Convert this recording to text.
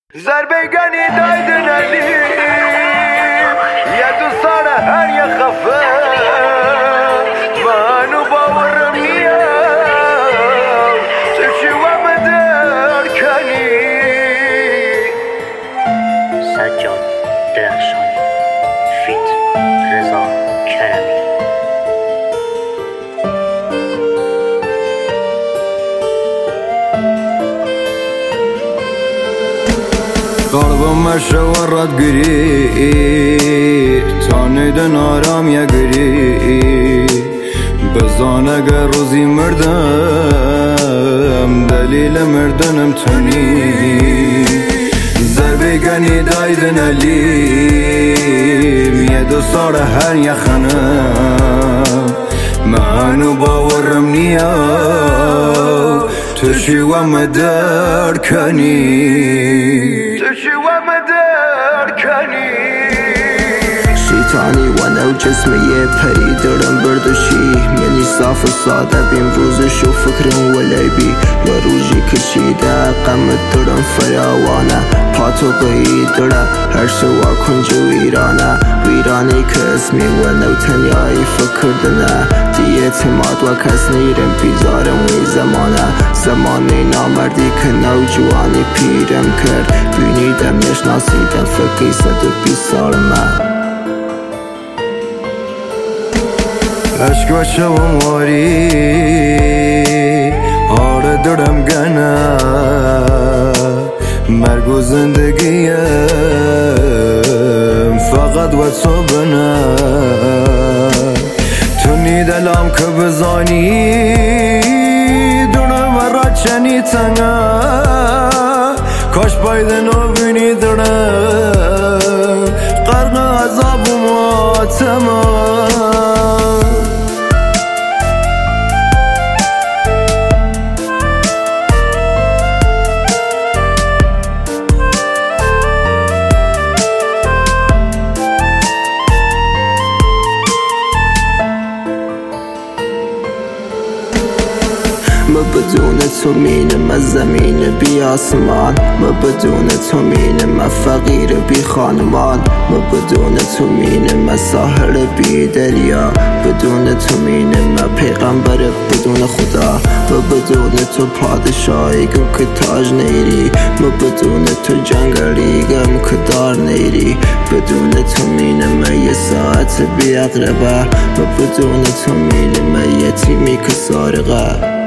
زربگانی دایدن علی یه دوستان هر یه خفه منو باورم نیام تو چی و مدر کنی سجاد درخشانی فیت رضا کرمی قلبم شورت گری تانیدن آرام یا گری بزان اگر روزی مردم دلیل مردنم تونی زربگانی دایدن علیم یه دو سال هر یخنم منو باورم نیام تو چی و مدر کنی شیطانی و نو جسمی پری دارم برداشی منی صاف و ساده بیم روزش و فکرم ولیبی و روزی کشیده قمت دارم فراوانه پاتو قیید داره هر سوا کنج ویرانه ویرانی که اسمی و نو تنیایی فکر دنه دی اعتماد و کس نیرم بیزارم وی زمانه نامردی که نو جوانی پیرم کرد بینیدم نشناسیدم فکری 120 سالمه عشق و شوم واری آره دارم گنه مرگ و زندگیم فقط و تو بنه تو نیدلم که بزانی دونم را چنی تنگه کاش بایدن و بینی دارم غرق عذاب و ماتمه ما بدون تو مینم از زمین بی آسمان ما بدون تو مینم از فقیر بی خانمان ما بدون تو مینم از ساحل بی دریا بدون تو مینم از پیغمبر بدون خدا ما بدون تو پادشاهیگم که تاج نیری ما بدون تو جنگلیگم که دار نیری بدون تو مینم یه ساعت بی اقربه ما بدون تو مینم یتیمی که سارقه